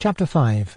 Chapter 5.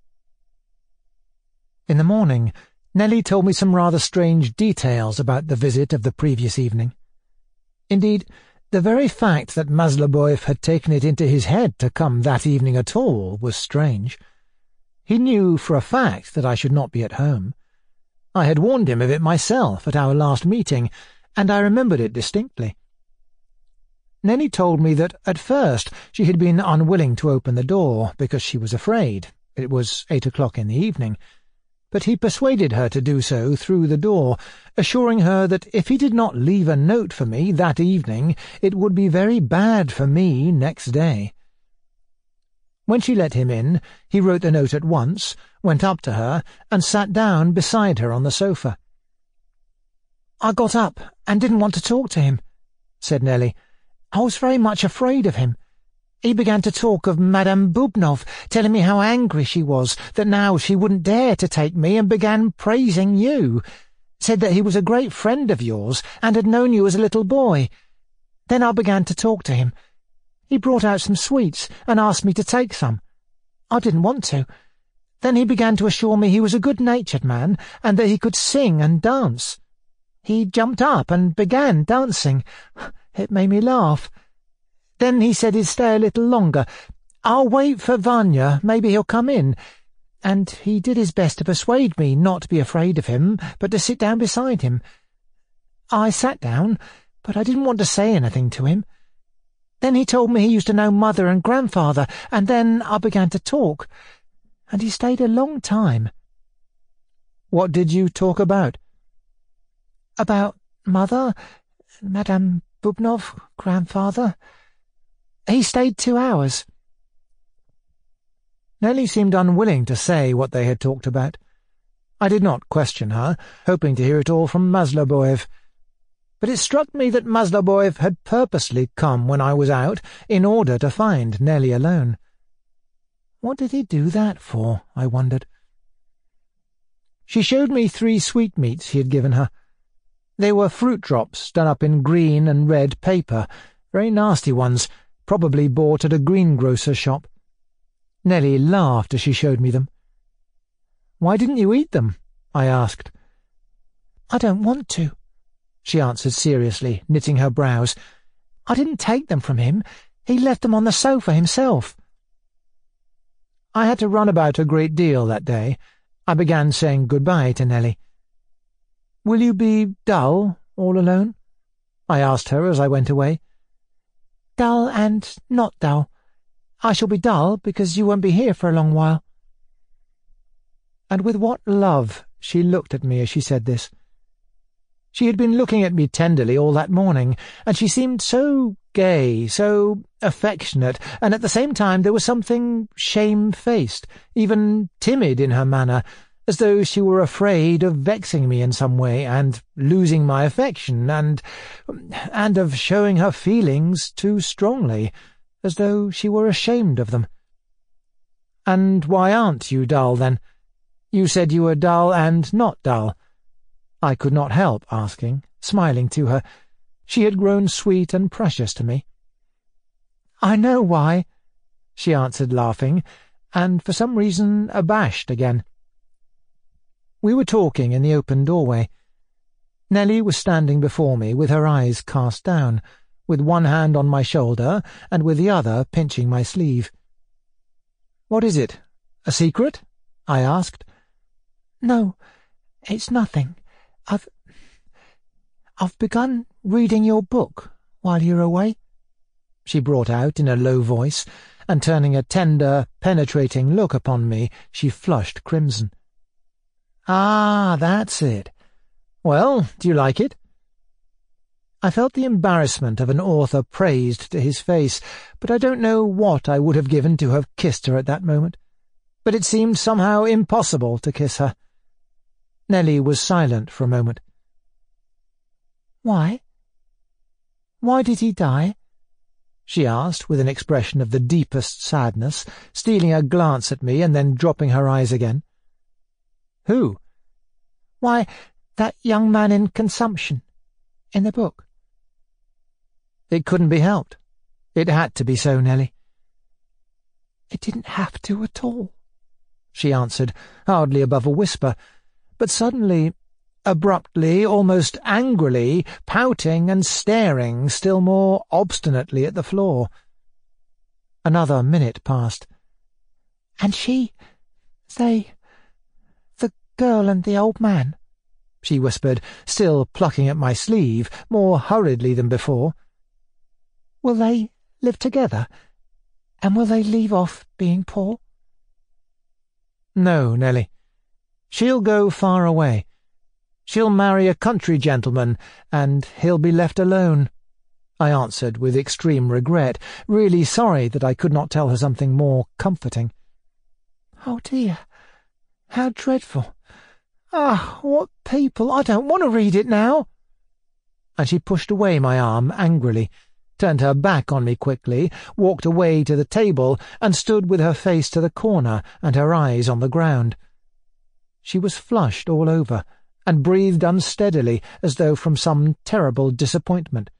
In the morning, Nellie told me some rather strange details about the visit of the previous evening. Indeed, the very fact that Masloböev had taken it into his head to come that evening at all was strange. He knew for a fact that I should not be at home. I had warned him of it myself at our last meeting, and I remembered it distinctly. Nellie told me that at first she had been unwilling to open the door because she was afraid. It was 8 o'clock in the evening. But he persuaded her to do so through the door, assuring her that if he did not leave a note for me that evening, it would be very bad for me next day. When she let him in, he wrote the note at once, went up to her, and sat down beside her on the sofa. "I got up and didn't want to talk to him," said Nellie. "I was very much afraid of him. He began to talk of Madame Bubnov, telling me how angry she was, that now she wouldn't dare to take me, and began praising you. Said that he was a great friend of yours, and had known you as a little boy. Then I began to talk to him. He brought out some sweets, and asked me to take some. I didn't want to. Then he began to assure me he was a good-natured man, and that he could sing and dance. He jumped up and began dancing. It made me laugh. Then he said he'd stay a little longer. I'll wait for Vanya, maybe he'll come in. And he did his best to persuade me not to be afraid of him, but to sit down beside him. I sat down, but I didn't want to say anything to him. Then he told me he used to know Mother and Grandfather, and then I began to talk, and he stayed a long time." "What did you talk about?" "About Mother, Madame Bubnov, Grandfather. He stayed 2 hours. Nellie seemed unwilling to say what they had talked about. I did not question her, hoping to hear it all from Masloböev. But it struck me that Masloböev had purposely come when I was out in order to find Nellie alone. What did he do that for, I wondered. She showed me 3 sweetmeats he had given her. They were fruit drops done up in green and red paper, very nasty ones, probably bought at a greengrocer's shop. Nellie laughed as she showed me them. "Why didn't you eat them?" I asked. "I don't want to," she answered seriously, knitting her brows. "I didn't take them from him. He left them on the sofa himself." I had to run about a great deal that day. I began saying goodbye to Nellie. "Will you be dull, all alone?" I asked her as I went away. "Dull and not dull. I shall be dull because you won't be here for a long while." And with what love she looked at me as she said this. She had been looking at me tenderly all that morning, and she seemed so gay, so affectionate, and at the same time there was something shamefaced, even timid in her manner, as though she were afraid of vexing me in some way, and losing my affection, and of showing her feelings too strongly, as though she were ashamed of them. "And why aren't you dull, then? You said you were dull and not dull." I could not help asking, smiling to her. She had grown sweet and precious to me. "I know why," she answered, laughing, and for some reason abashed again. We were talking in the open doorway. Nellie was standing before me with her eyes cast down, with one hand on my shoulder and with the other pinching my sleeve. "What is it? A secret?" I asked. "No, it's nothing. I've begun reading your book while you're away," she brought out in a low voice, and turning a tender, penetrating look upon me, she flushed crimson. "Ah, that's it. Well, do you like it?" I felt the embarrassment of an author praised to his face, but I don't know what I would have given to have kissed her at that moment. But it seemed somehow impossible to kiss her. Nellie was silent for a moment. "Why? Why did he die?" she asked with an expression of the deepest sadness, stealing a glance at me and then dropping her eyes again. "Who?" "Why, that young man in consumption, in the book." "It couldn't be helped. It had to be so, Nellie." "It didn't have to at all," she answered, hardly above a whisper, but suddenly, abruptly, almost angrily, pouting and staring still more obstinately at the floor. Another minute passed. "And the girl and the old man," she whispered, still plucking at my sleeve, more hurriedly than before. "Will they live together? And will they leave off being poor?" "No, Nelly. She'll go far away. She'll marry a country gentleman, and he'll be left alone," I answered with extreme regret, really sorry that I could not tell her something more comforting. "Oh, dear, how dreadful! Ah, what people! I don't want to read it now." And she pushed away my arm angrily, turned her back on me quickly, walked away to the table, and stood with her face to the corner and her eyes on the ground. She was flushed all over, and breathed unsteadily, as though from some terrible disappointment.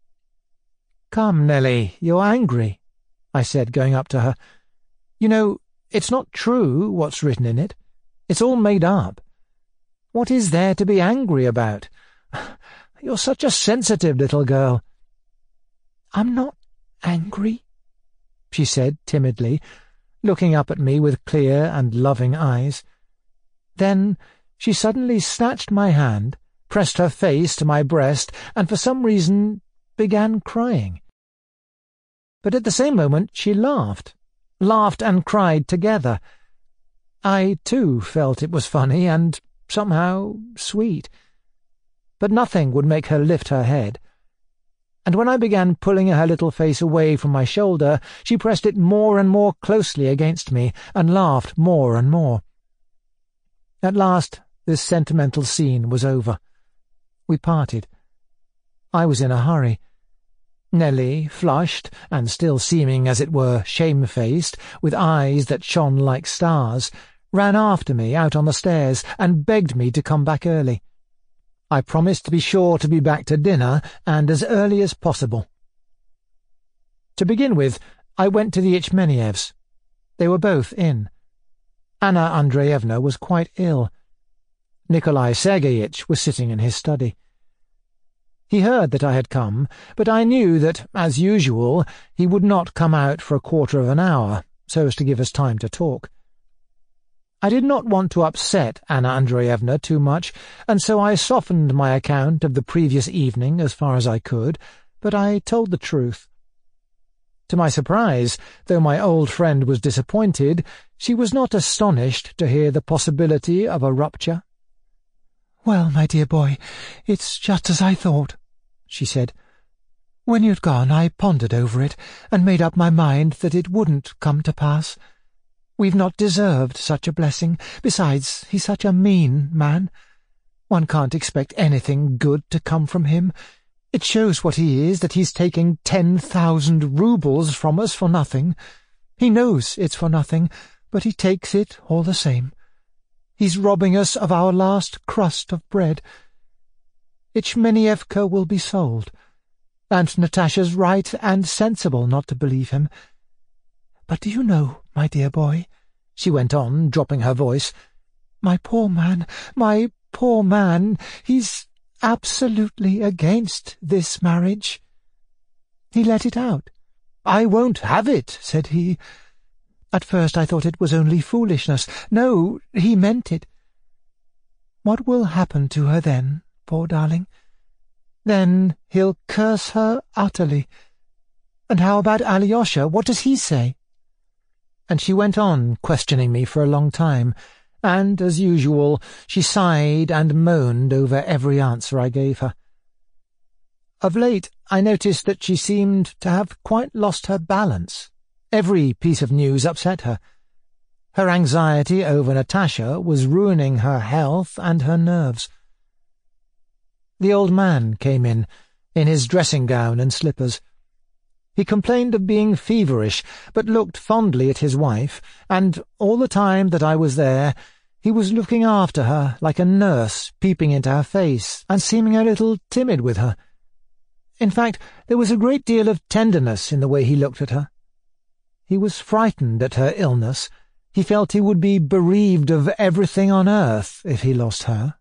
"Come, Nelly, you're angry," I said, going up to her. "You know, it's not true, what's written in it. It's all made up. What is there to be angry about? You're such a sensitive little girl." "I'm not angry," she said timidly, looking up at me with clear and loving eyes. Then she suddenly snatched my hand, pressed her face to my breast, and for some reason began crying. But at the same moment she laughed and cried together. I, too, felt it was funny and, somehow, sweet. But nothing would make her lift her head. And when I began pulling her little face away from my shoulder, she pressed it more and more closely against me, and laughed more and more. At last this sentimental scene was over. We parted. I was in a hurry. Nelly, flushed, and still seeming, as it were, shamefaced, with eyes that shone like stars, ran after me out on the stairs, and begged me to come back early. I promised to be sure to be back to dinner, and as early as possible. To begin with, I went to the Ichmenievs. They were both in. Anna Andreevna was quite ill. Nikolai Sergeyitch was sitting in his study. He heard that I had come, but I knew that, as usual, he would not come out for a quarter of an hour, so as to give us time to talk. I did not want to upset Anna Andreevna too much, and so I softened my account of the previous evening as far as I could, but I told the truth. To my surprise, though my old friend was disappointed, she was not astonished to hear the possibility of a rupture. "Well, my dear boy, it's just as I thought," she said. "When you'd gone, I pondered over it, and made up my mind that it wouldn't come to pass. We've not deserved such a blessing. Besides, he's such a mean man. One can't expect anything good to come from him. It shows what he is, that he's taking 10,000 roubles from us for nothing. He knows it's for nothing, but he takes it all the same. He's robbing us of our last crust of bread. Ichmenievka will be sold, and Natasha's right and sensible not to believe him. But do you know, my dear boy," she went on, dropping her voice, my poor man, he's absolutely against this marriage. He let it out. 'I won't have it,' said he. At first I thought it was only foolishness. No, he meant it. What will happen to her then, poor darling? Then he'll curse her utterly. And how about Alyosha? What does he say?" And she went on questioning me for a long time, and, as usual, she sighed and moaned over every answer I gave her. Of late I noticed that she seemed to have quite lost her balance. Every piece of news upset her. Her anxiety over Natasha was ruining her health and her nerves. The old man came in his dressing-gown and slippers. He complained of being feverish, but looked fondly at his wife, and all the time that I was there he was looking after her like a nurse, peeping into her face, and seeming a little timid with her. In fact, there was a great deal of tenderness in the way he looked at her. He was frightened at her illness. He felt he would be bereaved of everything on earth if he lost her.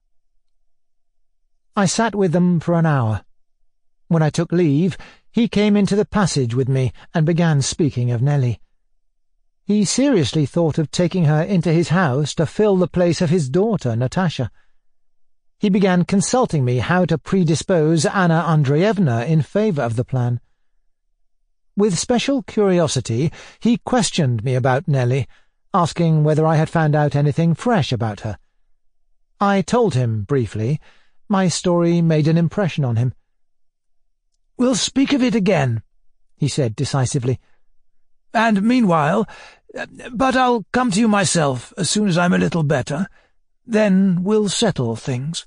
I sat with them for an hour. When I took leave, he came into the passage with me and began speaking of Nellie. He seriously thought of taking her into his house to fill the place of his daughter, Natasha. He began consulting me how to predispose Anna Andreevna in favour of the plan. With special curiosity, he questioned me about Nellie, asking whether I had found out anything fresh about her. I told him briefly. My story made an impression on him. "We'll speak of it again," he said decisively. "And meanwhile, but I'll come to you myself as soon as I'm a little better. Then we'll settle things."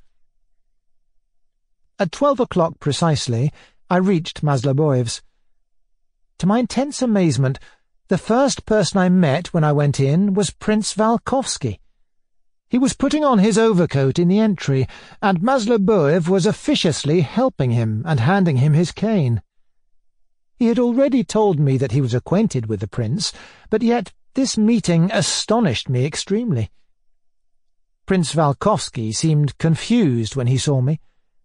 At 12 o'clock precisely, I reached Masloboev's. To my intense amazement, the first person I met when I went in was Prince Valkovsky. He was putting on his overcoat in the entry, and Masloboev was officiously helping him and handing him his cane. He had already told me that he was acquainted with the prince, but yet this meeting astonished me extremely. Prince Valkovsky seemed confused when he saw me.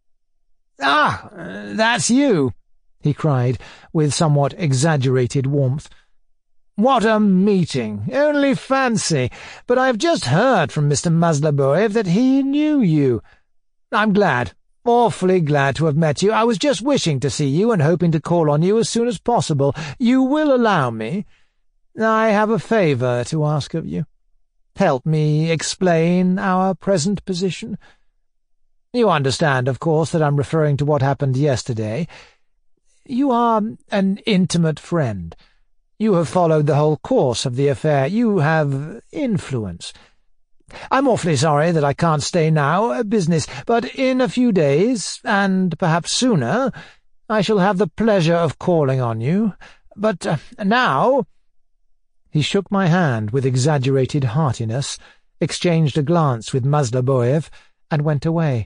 "Ah, that's you!" he cried, with somewhat exaggerated warmth. "What a meeting! Only fancy! But I have just heard from Mr. Masloboev that he knew you. I'm glad, awfully glad to have met you. I was just wishing to see you and hoping to call on you as soon as possible. You will allow me? I have a favour to ask of you. Help me explain our present position. You understand, of course, that I'm referring to what happened yesterday. You are an intimate friend. You have followed the whole course of the affair. You have influence. I'm awfully sorry that I can't stay now, business, but in a few days, and perhaps sooner, I shall have the pleasure of calling on you. But now—" He shook my hand with exaggerated heartiness, exchanged a glance with Masloboev, and went away.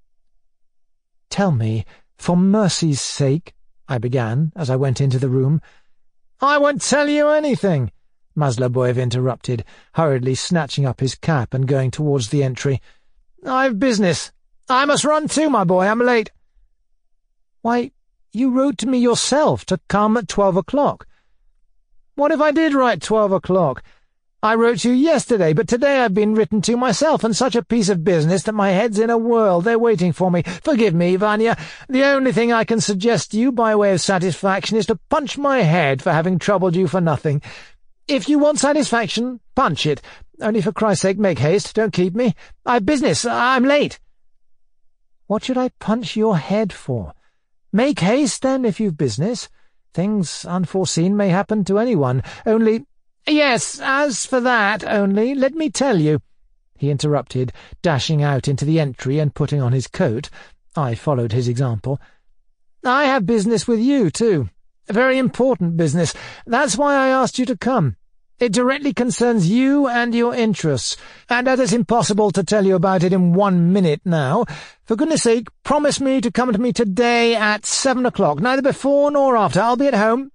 "Tell me, for mercy's sake," I began as I went into the room. "I won't tell you anything," Masloboev interrupted, hurriedly snatching up his cap and going towards the entry. "I've business. I must run too, my boy. I'm late." "Why, you wrote to me yourself to come at 12 o'clock. "What if I did write 12 o'clock? I wrote you yesterday, but today I've been written to myself, and such a piece of business that my head's in a whirl. They're waiting for me. Forgive me, Vanya. The only thing I can suggest to you by way of satisfaction is to punch my head for having troubled you for nothing. If you want satisfaction, punch it. Only for Christ's sake, make haste. Don't keep me. I've business. I'm late." "What should I punch your head for? Make haste, then, if you've business. Things unforeseen may happen to anyone. Only—" "Yes, as for that, only, let me tell you," he interrupted, dashing out into the entry and putting on his coat. I followed his example. "I have business with you, too. A very important business. That's why I asked you to come. It directly concerns you and your interests, and as it's impossible to tell you about it in 1 minute now, for goodness sake, promise me to come to me today at 7 o'clock, neither before nor after. I'll be at home."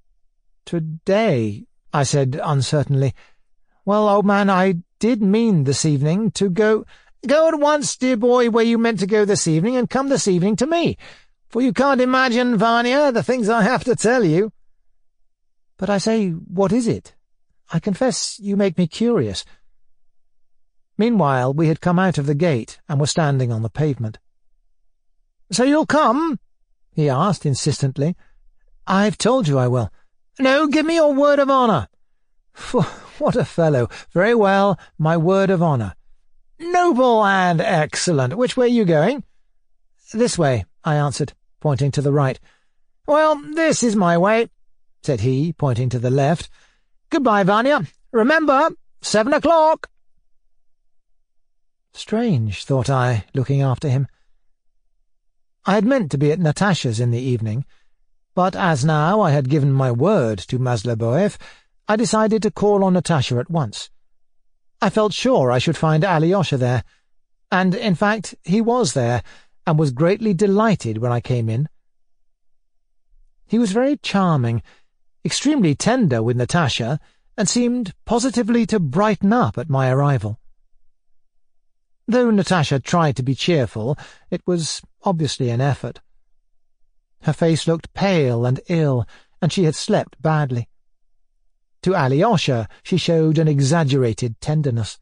"Today?" I said uncertainly. "Well, old man, I did mean this evening to go—" "Go at once, dear boy, where you meant to go this evening, and come this evening to me, for you can't imagine, Vanya, the things I have to tell you." "But I say, what is it? I confess you make me curious." Meanwhile, we had come out of the gate and were standing on the pavement. "So you'll come?" he asked insistently. "I've told you I will." "No, give me your word of honour." "What a fellow! Very well, my word of honour." "Noble and excellent. Which way are you going?" "This way," I answered, pointing to the right. "Well, this is my way," said he, pointing to the left. "Goodbye, Vanya. Remember, 7 o'clock." Strange, thought I, looking after him. I had meant to be at Natasha's in the evening, but as now I had given my word to Masloboev, I decided to call on Natasha at once. I felt sure I should find Alyosha there, and, in fact, he was there, and was greatly delighted when I came in. He was very charming, extremely tender with Natasha, and seemed positively to brighten up at my arrival. Though Natasha tried to be cheerful, it was obviously an effort. Her face looked pale and ill, and she had slept badly. To Alyosha she showed an exaggerated tenderness.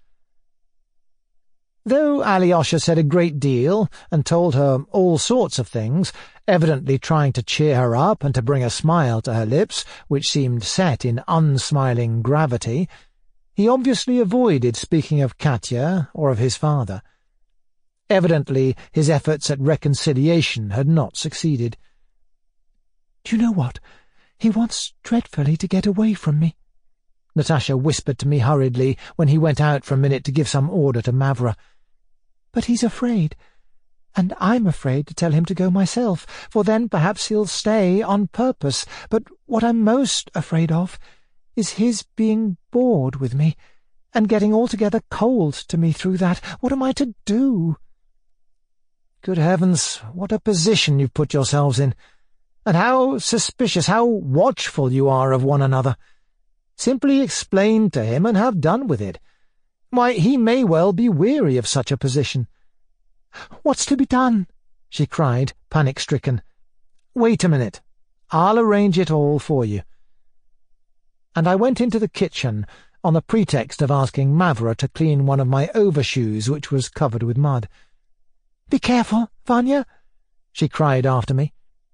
Though Alyosha said a great deal and told her all sorts of things, evidently trying to cheer her up and to bring a smile to her lips, which seemed set in unsmiling gravity, he obviously avoided speaking of Katya or of his father. Evidently his efforts at reconciliation had not succeeded. "Do you know what? He wants dreadfully to get away from me," Natasha whispered to me hurriedly when he went out for a minute to give some order to Mavra. "But he's afraid, and I'm afraid to tell him to go myself, for then perhaps he'll stay on purpose. But what I'm most afraid of is his being bored with me, and getting altogether cold to me through that. What am I to do?" "Good heavens, what a position you've put yourselves in, and how suspicious, how watchful you are of one another. Simply explain to him and have done with it. Why, he may well be weary of such a position." "What's to be done?" she cried, panic-stricken. "Wait a minute. I'll arrange it all for you." And I went into the kitchen on the pretext of asking Mavra to clean one of my overshoes, which was covered with mud. "Be careful, Vanya," she cried after me.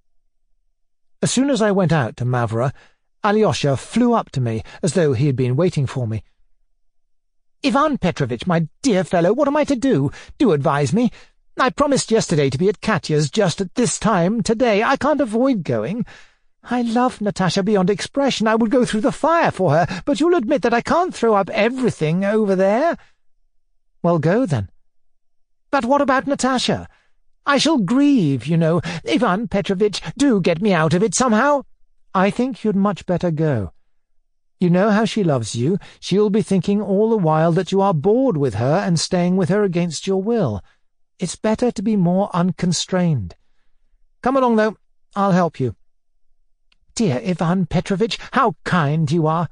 As soon as I went out to Mavra, Alyosha flew up to me as though he had been waiting for me. "Ivan Petrovitch, my dear fellow, what am I to do? Do advise me. I promised yesterday to be at Katya's just at this time today. I can't avoid going. I love Natasha beyond expression. I would go through the fire for her, but you'll admit that I can't throw up everything over there." "Well, go then." "But what about Natasha? I shall grieve, you know. Ivan Petrovitch, do get me out of it somehow." "I think you'd much better go. You know how she loves you. She'll be thinking all the while that you are bored with her and staying with her against your will. It's better to be more unconstrained. Come along, though. I'll help you." "Dear Ivan Petrovitch, how kind you are."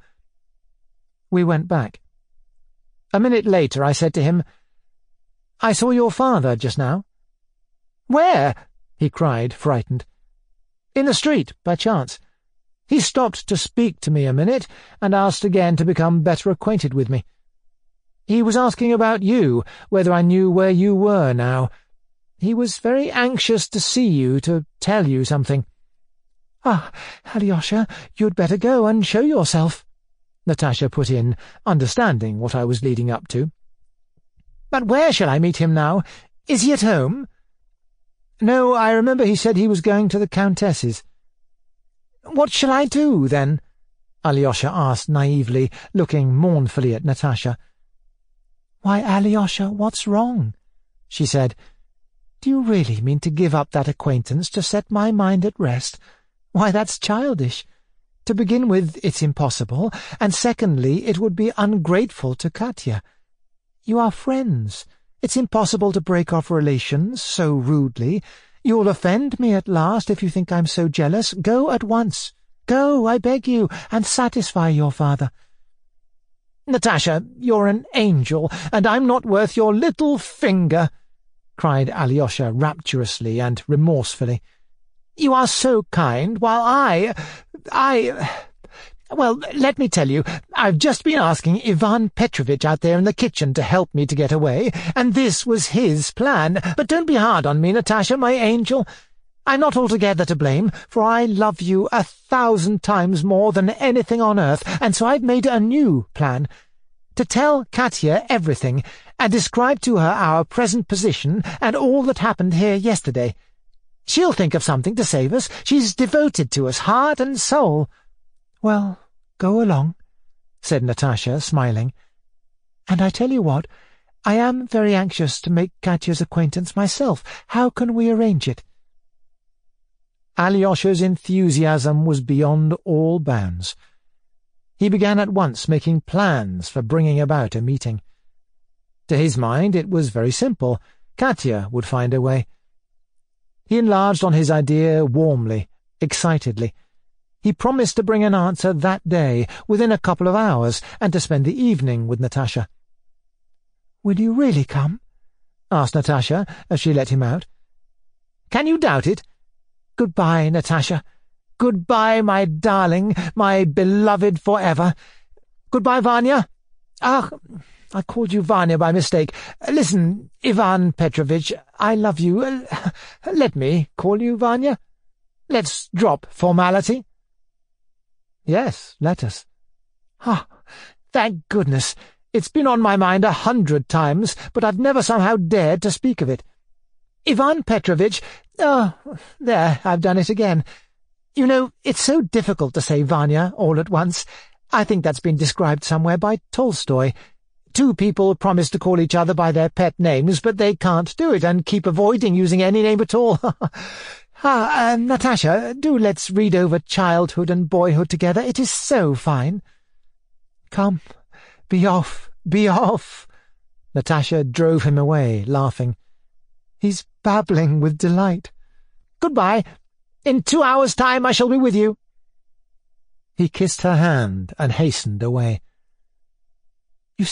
We went back. A minute later I said to him, "I saw your father just now." "Where?" he cried, frightened. "In the street, by chance. He stopped to speak to me a minute, and asked again to become better acquainted with me. He was asking about you, whether I knew where you were now. He was very anxious to see you, to tell you something." "Ah, Alyosha, you'd better go and show yourself," Natasha put in, understanding what I was leading up to. "But where shall I meet him now? Is he at home?" "No, I remember he said he was going to the Countess's." "What shall I do, then?" Alyosha asked naively, looking mournfully at Natasha. "Why, Alyosha, what's wrong?" she said. "Do you really mean to give up that acquaintance to set my mind at rest? Why, that's childish. To begin with, it's impossible, and secondly, it would be ungrateful to Katya. You are friends. It's impossible to break off relations so rudely. You'll offend me at last if you think I'm so jealous. Go at once. Go, I beg you, and satisfy your father." "Natasha, you're an angel, and I'm not worth your little finger," cried Alyosha rapturously and remorsefully. "You are so kind, while Well, let me tell you, I've just been asking Ivan Petrovitch out there in the kitchen to help me to get away, and this was his plan. But don't be hard on me, Natasha, my angel. I'm not altogether to blame, for I love you 1,000 times more than anything on earth, and so I've made a new plan. To tell Katya everything, and describe to her our present position and all that happened here yesterday. She'll think of something to save us. She's devoted to us, heart and soul." "Well, go along," said Natasha, smiling. "And I tell you what, I am very anxious to make Katya's acquaintance myself. How can we arrange it?" Alyosha's enthusiasm was beyond all bounds. He began at once making plans for bringing about a meeting. To his mind it was very simple. Katya would find a way. He enlarged on his idea warmly, excitedly. He promised to bring an answer that day, within a couple of hours, and to spend the evening with Natasha. "Will you really come?" asked Natasha, as she let him out. "Can you doubt it? Goodbye, Natasha. Goodbye, my darling, my beloved forever. Goodbye, Vanya. Ah, I called you Vanya by mistake. Listen, Ivan Petrovich, I love you. Let me call you Vanya. Let's drop formality." "Yes, let us." "Ah, thank goodness. It's been on my mind 100 times, but I've never somehow dared to speak of it. Ivan Petrovich, oh, there, I've done it again. You know, it's so difficult to say Vanya all at once. I think that's been described somewhere by Tolstoy. Two people promise to call each other by their pet names, but they can't do it, and keep avoiding using any name at all. Natasha, do let's read over childhood and boyhood together. It is so fine." "Come, be off, be off." Natasha drove him away, laughing. "He's babbling with delight. Goodbye. In 2 hours' time I shall be with you." He kissed her hand and hastened away. You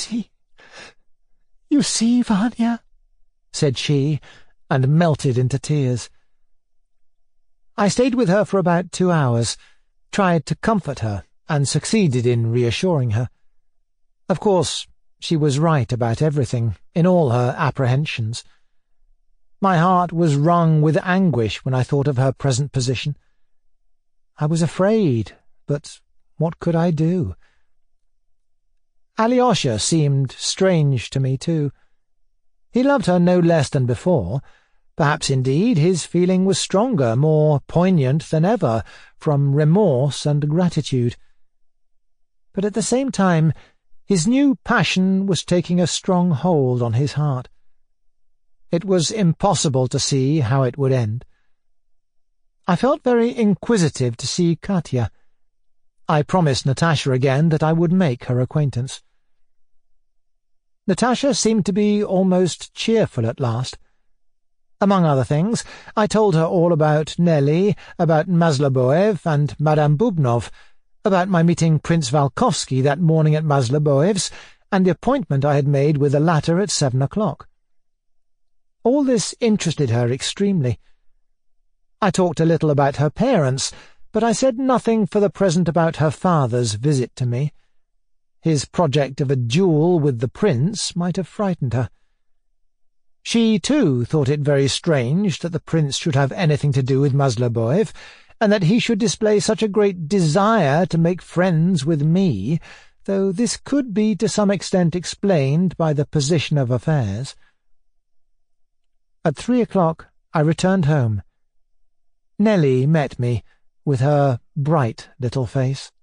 see, Vanya," said she, and melted into tears. I stayed with her for about 2 hours, tried to comfort her, and succeeded in reassuring her. Of course, she was right about everything, in all her apprehensions. My heart was wrung with anguish when I thought of her present position. I was afraid, but what could I do? Alyosha seemed strange to me, too. He loved her no less than before. Perhaps, indeed, his feeling was stronger, more poignant than ever, from remorse and gratitude. But at the same time, his new passion was taking a strong hold on his heart. It was impossible to see how it would end. I felt very inquisitive to see Katya. I promised Natasha again that I would make her acquaintance. Natasha seemed to be almost cheerful at last. Among other things, I told her all about Nelly, about Masloböev and Madame Bubnov, about my meeting Prince Valkovsky that morning at Masloböev's, and the appointment I had made with the latter at 7 o'clock. All this interested her extremely. I talked a little about her parents, but I said nothing for the present about her father's visit to me. His project of a duel with the prince might have frightened her. She, too, thought it very strange that the prince should have anything to do with Masloböev, and that he should display such a great desire to make friends with me, though this could be to some extent explained by the position of affairs. At 3 o'clock I returned home. Nelly met me, with her bright little face.